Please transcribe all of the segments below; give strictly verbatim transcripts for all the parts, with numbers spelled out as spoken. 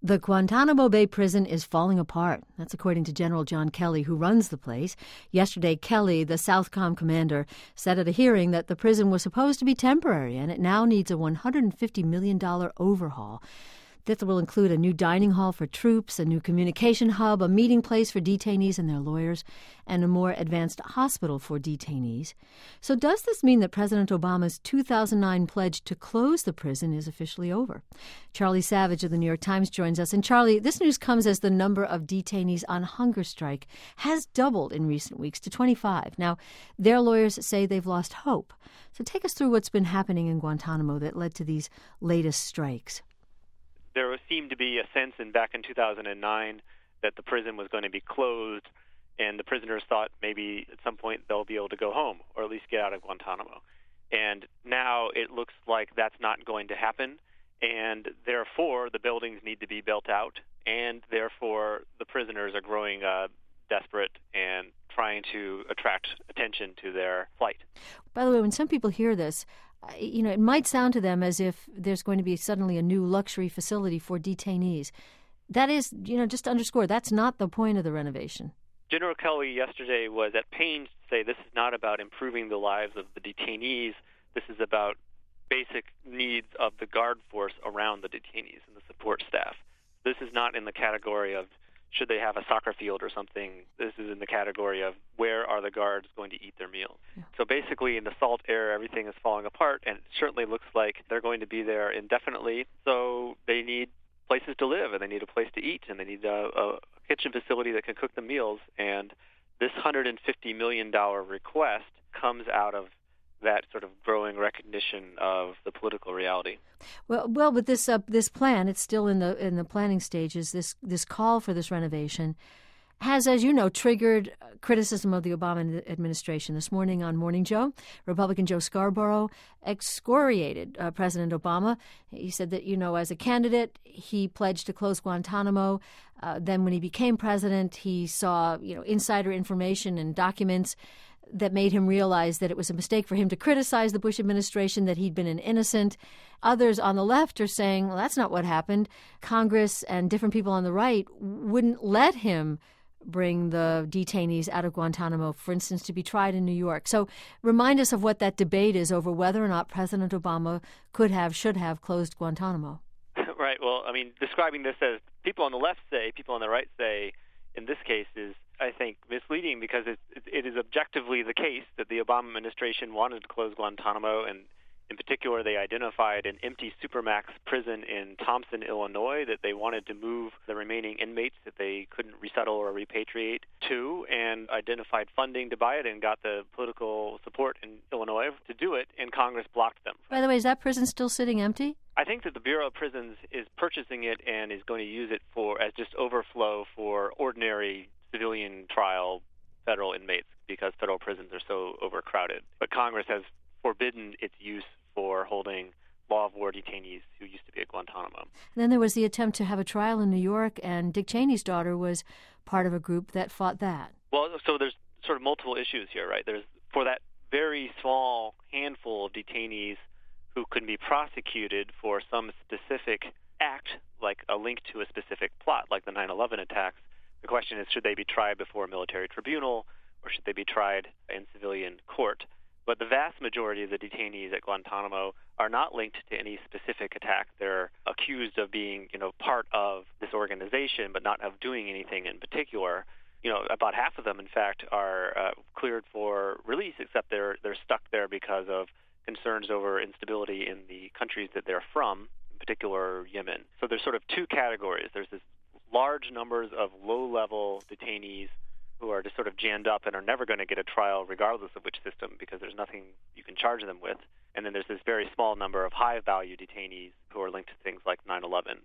The Guantanamo Bay prison is falling apart. That's according to General John Kelly, who runs the place. Yesterday, Kelly, the Southcom commander, said at a hearing that the prison was supposed to be temporary and it now needs a one hundred fifty million dollars overhaul. This will include a new dining hall for troops, a new communication hub, a meeting place for detainees and their lawyers, and a more advanced hospital for detainees. So does this mean that President Obama's two thousand nine pledge to close the prison is officially over? Charlie Savage of the New York Times joins us. And Charlie, this news comes as the number of detainees on hunger strike has doubled in recent weeks to twenty-five. Now, their lawyers say they've lost hope. So take us through what's been happening in Guantanamo that led to these latest strikes. There seemed to be a sense in back in two thousand nine that the prison was going to be closed, and the prisoners thought maybe at some point they'll be able to go home or at least get out of Guantanamo. And now it looks like that's not going to happen, and therefore the buildings need to be built out, and therefore the prisoners are growing uh, desperate and trying to attract attention to their plight. By the way, when some people hear this, you know, it might sound to them as if there's going to be suddenly a new luxury facility for detainees. That is, you know, just to underscore, that's not the point of the renovation. General Kelly yesterday was at pains to say this is not about improving the lives of the detainees. This is about basic needs of the guard force around the detainees and the support staff. This is not in the category of should they have a soccer field or something. This is in the category of where are the guards going to eat their meals. Yeah. So basically in the SALT era, everything is falling apart, and it certainly looks like they're going to be there indefinitely. So they need places to live, and they need a place to eat, and they need a, a kitchen facility that can cook the meals. And this one hundred fifty million dollars request comes out of that sort of growing recognition of the political reality. Well, well, but this uh, this plan, it's still in the in the planning stages. This this call for this renovation has, as you know, triggered criticism of the Obama administration. This morning on Morning Joe, Republican Joe Scarborough excoriated uh, President Obama. He said that, you know, as a candidate, he pledged to close Guantanamo. Uh, then when he became president, he saw, you know, insider information and documents that made him realize that it was a mistake for him to criticize the Bush administration, that he'd been an innocent. Others on the left are saying, well, that's not what happened. Congress and different people on the right wouldn't let him bring the detainees out of Guantanamo, for instance, to be tried in New York. So remind us of what that debate is over whether or not President Obama could have, should have closed Guantanamo. Right. Well, I mean, describing this as people on the left say, people on the right say, in this case is, I think, misleading because it, it is objectively the case that the Obama administration wanted to close Guantanamo, and in particular, they identified an empty supermax prison in Thompson, Illinois, that they wanted to move the remaining inmates that they couldn't resettle or repatriate to, and identified funding to buy it and got the political support in Illinois to do it, and Congress blocked them. By the way, is that prison still sitting empty? I think that the Bureau of Prisons is purchasing it and is going to use it for as just overflow for ordinary civilian trial federal inmates because federal prisons are so overcrowded. But Congress has forbidden its use for holding law of war detainees who used to be at Guantanamo. And then there was the attempt to have a trial in New York, and Dick Cheney's daughter was part of a group that fought that. Well, so there's sort of multiple issues here, right? There's for that very small handful of detainees who can be prosecuted for some specific act, like a link to a specific plot, like the nine eleven attacks. The question is, should they be tried before a military tribunal, or should they be tried in civilian court? But the vast majority of the detainees at Guantanamo are not linked to any specific attack. They're accused of being, you know, part of this organization, but not of doing anything in particular. You know, about half of them, in fact, are uh, cleared for release, except they're they're stuck there because of concerns over instability in the countries that they're from, in particular Yemen. So there's sort of two categories. There's this large numbers of low-level detainees who are just sort of jammed up and are never going to get a trial regardless of which system because there's nothing you can charge them with. And then there's this very small number of high-value detainees who are linked to things like nine eleven.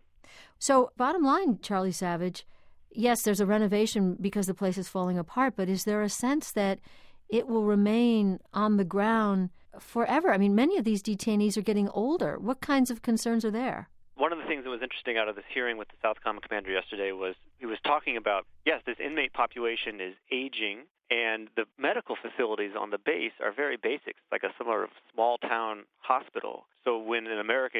So bottom line, Charlie Savage, yes, there's a renovation because the place is falling apart, but is there a sense that it will remain on the ground forever? I mean, many of these detainees are getting older. What kinds of concerns are there? One of the things that was interesting out of this hearing with the Southcom commander yesterday was he was talking about, yes, this inmate population is aging, and the medical facilities on the base are very basic. It's like a similar small-town hospital. So when an American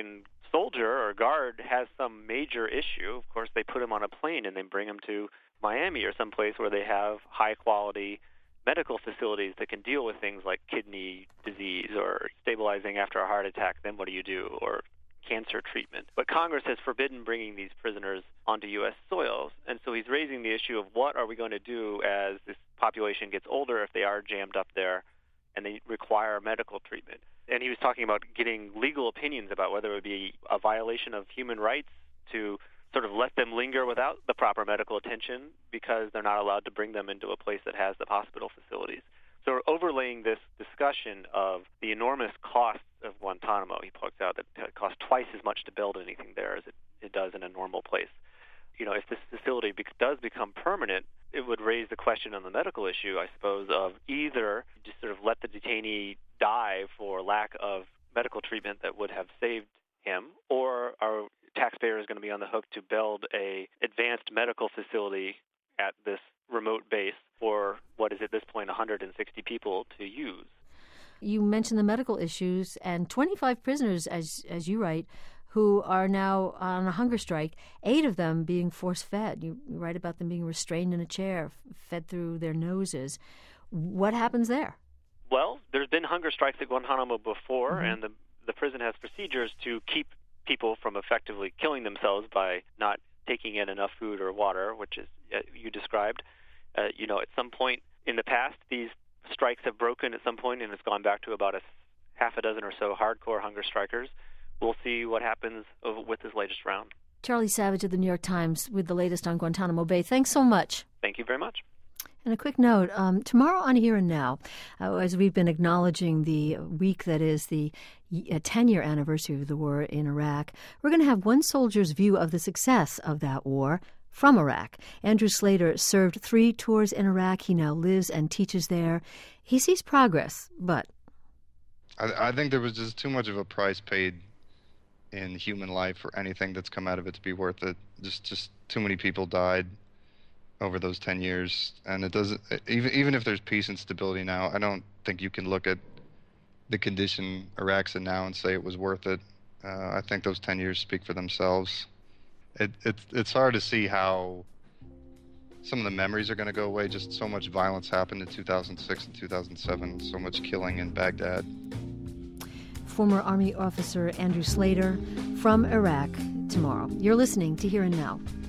soldier or guard has some major issue, of course, they put him on a plane and then bring him to Miami or someplace where they have high-quality medical facilities that can deal with things like kidney disease or stabilizing after a heart attack. Then what do you do? Or cancer treatment. But Congress has forbidden bringing these prisoners onto U S soils, and so he's raising the issue of what are we going to do as this population gets older if they are jammed up there and they require medical treatment. And he was talking about getting legal opinions about whether it would be a violation of human rights to sort of let them linger without the proper medical attention because they're not allowed to bring them into a place that has the hospital facilities. So we're overlaying this discussion of the enormous costs of Guantanamo. He points out that it costs twice as much to build anything there as it, it does in a normal place. You know, if this facility be- does become permanent, it would raise the question on the medical issue, I suppose, of either just sort of let the detainee die for lack of medical treatment that would have saved him, or are taxpayers going to be on the hook to build a advanced medical facility at this remote base for what is at this point one hundred sixty people to use. You mentioned the medical issues, and twenty-five prisoners, as as you write, who are now on a hunger strike, eight of them being force-fed. You write about them being restrained in a chair, fed through their noses. What happens there? Well, there's been hunger strikes at Guantanamo before, mm-hmm. and the, the prison has procedures to keep people from effectively killing themselves by not taking in enough food or water, which is uh, you described. Uh, you know, at some point in the past, these strikes have broken at some point, and it's gone back to about a half a dozen or so hardcore hunger strikers. We'll see what happens with this latest round. Charlie Savage of the New York Times with the latest on Guantanamo Bay. Thanks so much. Thank you very much. And a quick note, um, tomorrow on Here and Now, uh, as we've been acknowledging the week that is the ten-year anniversary of the war in Iraq, we're going to have one soldier's view of the success of that war from Iraq. Andrew Slater served three tours in Iraq. He now lives and teaches there. He sees progress, but... I, I think there was just too much of a price paid in human life for anything that's come out of it to be worth it. Just, just too many people died over those ten years, and it doesn't, even even if there's peace and stability now, I don't think you can look at the condition Iraq's in now and say it was worth it. Uh, I think those ten years speak for themselves. It, it it's hard to see how some of the memories are going to go away. Just so much violence happened in two thousand six and two thousand seven, so much killing in Baghdad. Former Army officer Andrew Slater from Iraq tomorrow. You're listening to Here and Now.